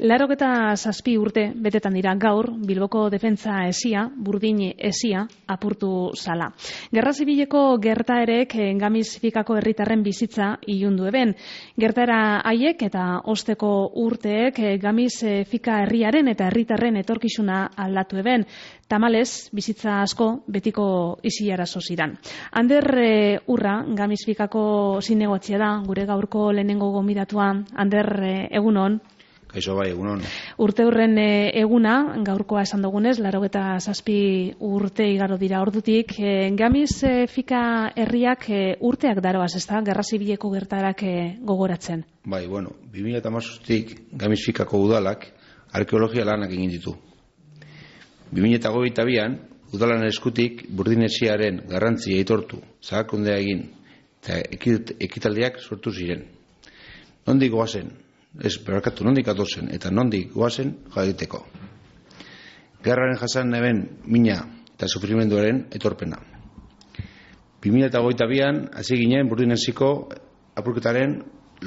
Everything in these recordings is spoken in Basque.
87 urte betetan dira gaur Bilboko defentsa esia, burdin esia, apurtu zala. Gerra zibileko gertaerek Gamifikako herritarren bizitza ilundu eben. Gertaera haiek eta osteko urteek Gamifika herriaren eta herritarren etorkizuna aldatu eben. Tamalez, bizitza asko betiko isiarazo zidan. Ander Urra, Gamifikako zinegotzia da, gure gaurko lehenengo gonbidatua. Ander, egunon. Kaixo bai, egunon. Urte hurren eguna, gaurkoa esan dugunez, 87 urte igaro dira ordutik. Gamifika herriak urteak daroaz, ezta? Gerra zibileko gertaerak gogoratzen. Bai, 2018tik Gamifikako udalak arkeologia lanak egin ditu. 2022an, udalan eskutik burdinesiaren garrantzia aitortu, zahakundea egin, eta ekitaldiak sortu ziren. Nondik goazen, nondik atozen, eta nondik goazen jagiteko. Gerraren jasan neben mina eta sufrimenduaren etorpena. 2022an, hasi ginen burdinesiko apurketaren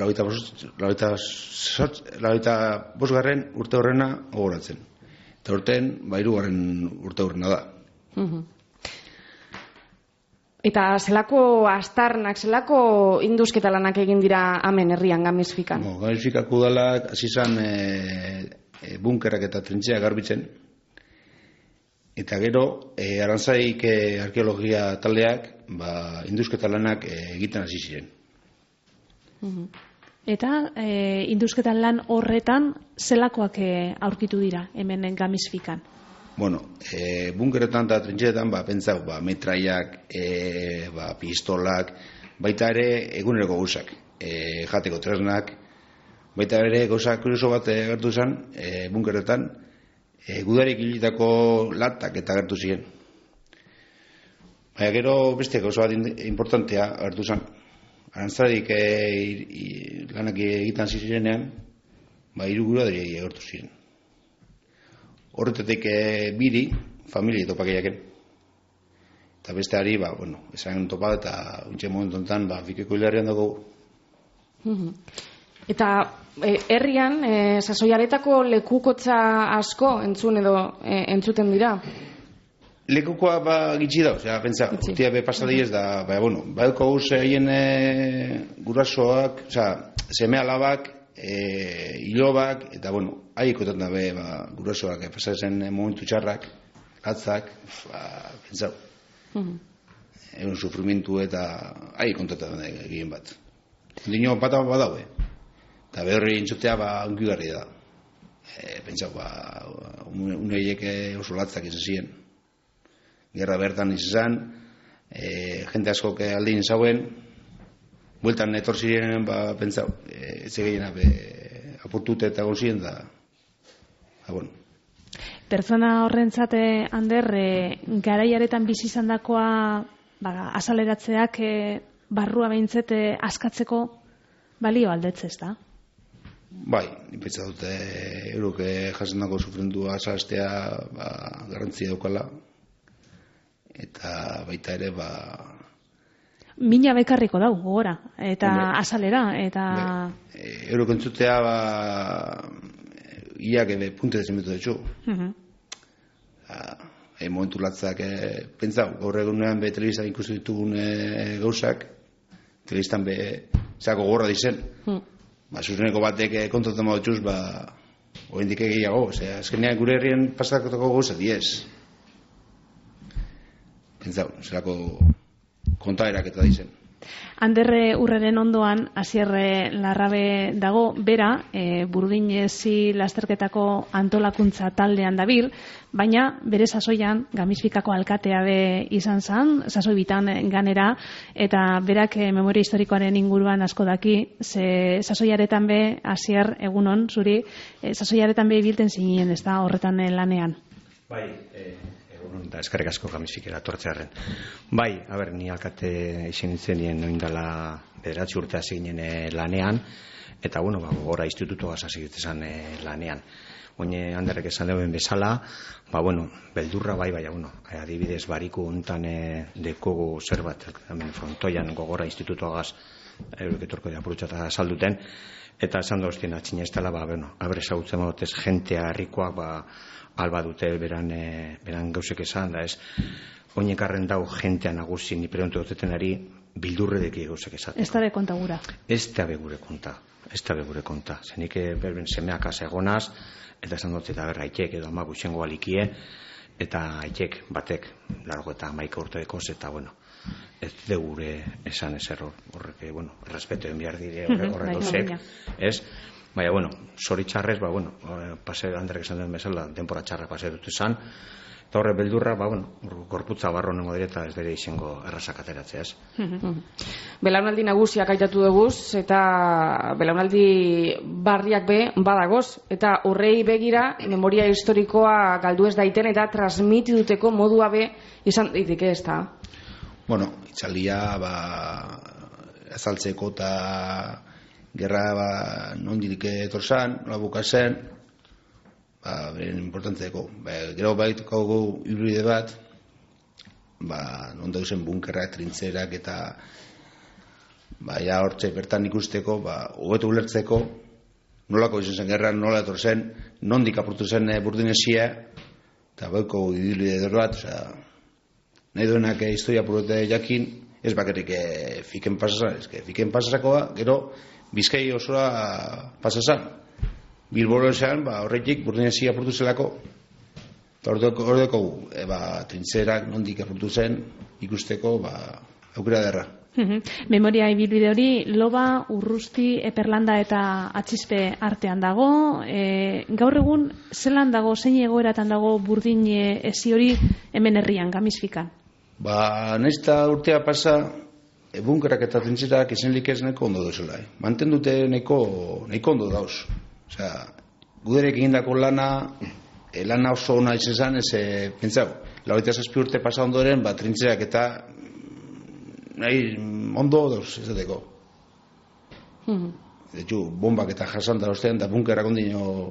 85. urte horrena gogoratzen. Eta urten, 3. urte horrena da. Eta zelako astarnak, zelako indusketa lanak egin dira hemen herrian Gamifikan? Gamifikako udalak hasi izan bunkerrak eta trintxeak garbitzen. Eta gero, Arantzaik arkeologia taldeak indusketa lanak egiten hasi ziren. Eta indusketan lan horretan zelakoak aurkitu dira hemen Gamifikan? Bunkeretan eta trintxeetan pentsau, metraiak, pistolak, baita ere eguneroko gauzak, jateko tresnak, baita ere gauza kurioso bat gertu zen, bunkeretan, gudarik hilitako latak eta gertu ziren. Baina gero beste gauza bat importantea gertu zen. Arantzadik lanak egiten zirenean, 3 guradari gertu ziren. Horretatik biri, familia topakeiaken. Eta besteari, esan topa eta untxe momentu enten, fikeko hilarrian dago. Eta herrian, sasoiaretako lekukotza asko entzuten dira? Lekukoa gitxi da, pentsa, urtia pasadei ez da, badeko gauz egin gurasoak, seme alabak, hilobak, eta haik otan dabe gurasoak, pasatzen momentu txarrak, latzak, pentsau. Egun sufrimentu eta haik kontatan da egin bat. Dino bat badaue. Eta berri entzutea unkigarri da. Pentsau, uneiek oso latzak izan ziren. Gerra bertan izan, jente askok aldin zauen, bueltan etor ziren, pentsau, etxe gehiena apurtute eta gonzien da, Pertsona horrentzate, Ander, garaiaretan bizi izandakoa azaleratzeak barrua behintzete askatzeko balio aldetze, ez da? Bai, nipetza dute, eurok jasandako sufrendua azalaztea garrantzia daukala, eta baita ere mina bekarriko dau, gogora, eta azalera, eta... Eurok entzutea iak puntetzen betu detxu. Momentu latzak, pentsau, gaur egunean telebiztan ikustu ditugun gauzak, telebiztan zako gorra dizen. Zuzuneko batek kontratzen badutxuz, oendik egiago, azkenean gure herrien pasakotako gauzak diez. Pentsau, zelako kontaerak eta dizen. Ander Urreren ondoan, Asier Larrabe dago, bera, burdinezi lasterketako antolakuntza taldean dabil, baina bere sasoian Gamifikako alkatea be izan zan, sasoi bitan ganera, eta berak memoria historikoaren inguruan asko daki, ze sasoiaretan be, Asier, egunon, zuri, sasoiaretan be ibilten zinen, ez da, horretan lanean. Bai, eta eskerrik asko Gamifikera tortzearen. Bai, ni alkate izan nintzen nien oindala 9 urte hasi ginen lanean, eta gora institutoa hasi ginen lanean. Oine Anderrek esan duen bezala, beldurra bai, adibidez bariku hontan dekogu zerbait, hemen frontoian gogora institutoagaz eurek etorko dira apurutxata salduten, eta esan da hostien atxina ez dela, abre ezagutzen modotez jentea herrikoak, alba dute beran gauzek esan, da ez, oinekarren dau jentea nagusi, ni preguntu duteten ari, bildurredeki gauzek esaten. Ez da be konta gura. Ez da be gure konta. Zenik berben semeak asegonaz, eta esan dut eta berra aitek edo ama gutxengo alikie, eta aitek batek, largo eta maika urtekoz, eta ez de gure esan ez error, horrek, respetoen behar dire horretozek, ez? Baina, zoritxarrez, pase Andrek esan duen bezala, denpora txarra pase dut esan, eta horre beldurra, gorputza barro nengo direta ez dere izango errazak ateratzea, ez? Belaunaldi nagusiak aitatu duguz, eta belaunaldi barriak badagoz, eta horrei begira memoria historikoa galdu ez daiten eta transmitiduteko modua izan daiteke, ez da? Itzaldia azaltzeko eta gerra nondik etorzan, nola bukazen, beren importantzeko. Gero baituko hibride bat, non dauzen bunkerrak, trintzerak eta hortze bertan ikusteko, hobeto ulertzeko, nolako izan zen gerra, nola etorzen, nondik apurtu zen Burdinesia, eta baituko hibride bat, nahi duenak historia purute jakin, ez bakarrik fiken pasasan, fiken pasasakoa, gero Bizkai osoa pasasan. Bilboro esan, horretik Burdinesia apurtu zelako, eta hordeko trintzerak nondik apurtu zen ikusteko aukera derra. Memoria ibilbide hori Loba, Urrusti, Eperlanda eta Atxispe artean dago. Gaur egun zelan dago, zein egoeratan dago Burdin ezi hori hemen herrian, Gamizfikan? Nesta urtea pasa, bunkerak eta trintzerak izenlik ez neko ondo dozela. Mantendute neko ondo dauz. Guderek egindako lana oso ona izan pentsau, 27 urte pasa ondoren, trintzeak eta nahi ondo dauz izateko. Bombak eta jasanta ostean, eta bunkerak ondino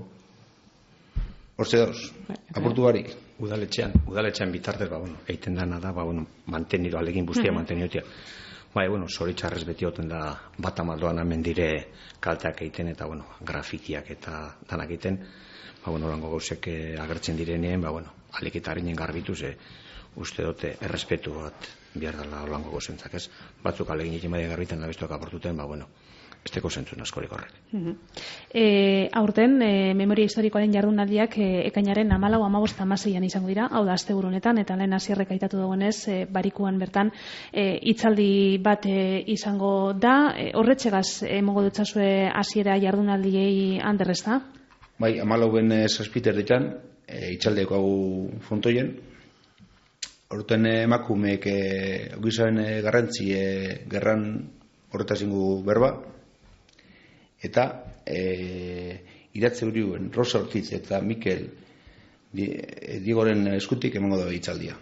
hortze dauz, apurtu barik. Udaletxean bitartez, egiten dana da, mantenido, alegin guztia manteniotia. Zoritxarrez beti oten da bat amaldoan hemen dire kalteak egiten eta, grafitiak eta danak egiten, olango gauzek agertzen direnien, alik eta harinen garbitu, uste dute errespetu bat behar dela olango gauzentzak, ez? Batzuk alegin egin badia garbitan nabestuak aportuten, ez teko zentzun askorik horrek. Aurten, memoria historikoaren jardunaldiak ekainaren 14-15 izango dira, hau da asteburu honetan, eta lehen hasierrek aitatu dugunez, barikuan bertan hitzaldi bat izango da. Horretxegaz emongo dutzazue hasiera jardunaldiei Anderrez da? 14 zazpiter ditan, hitzaldeko hau frontoien. Horten emakumeek ogizaren garrantzi gerran horretaz ingu berba, eta idatze hurien Rosa Ortiz eta Mikel Diegoren eskutik emango da hitzaldia.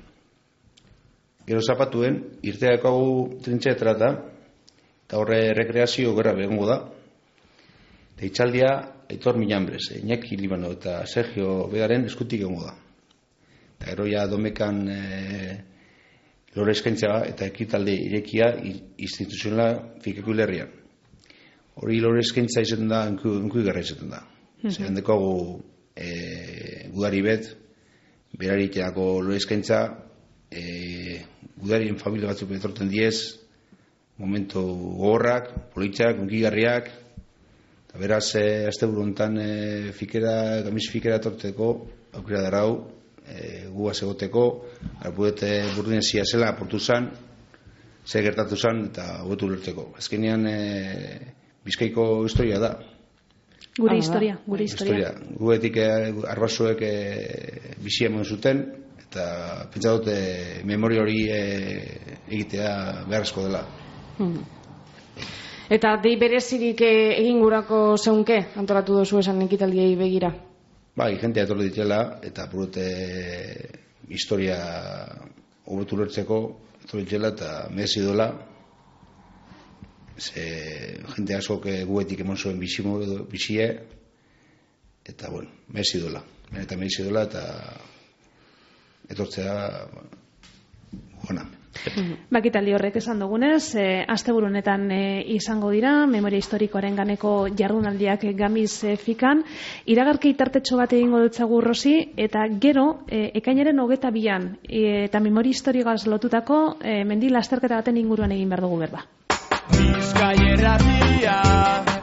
Gero zapatuen, irteako hau trintxetra eta horre rekreazio gerra begongo da, eta hitzaldia Aitor Minambres, Iñaki Libano eta Sergio Begaren eskutik egongo da. Eta gero ja domekan lore eskaintza eta ekitalde irekia instituzionala fikeko hilerrian. Hori lore eskaintza izaten da, enku igarra izaten da. Zeren dekogu gudari bet, berariteako lore eskaintza, gudarien familia batzuk betorten diez, momentu gogorrak, politxak, unkigarriak, eta beraz, asteburu honetan Gamiz fikera torteko, aukera darau, guaz egoteko, arpuete Burdinezia zela aportu zan, ze gertatu zan, eta hobetu lerteko. Azkenean, Bizkaiko historia da. Gure historia. Guetik arbasuek bizi eman zuten, eta pentsa dute memoria hori egitea beharrezko dela. Eta dei berezirik egin gurako zeunke, antolatu dozu esan ekitaldiei begira? Jentea etorri ditela, eta apurute historia hobetu lertzeko etorri ditela, eta merezi dola. Jente askok guetik eman zuen bizie, eta merezi dola. Eta etortzea, Bakitaldi horrek esan dugunez, asteburu honetan izango dira, memoria historikoaren ganeko jardunaldiak Gamiz fikan, iragarki tartetxo bat egingo dutzagu Rosi, eta gero, ekainaren 22an, eta memoria historikoaz lotutako mendi lasterketa baten inguruan egin behar dugu berba. Bizkaia irratia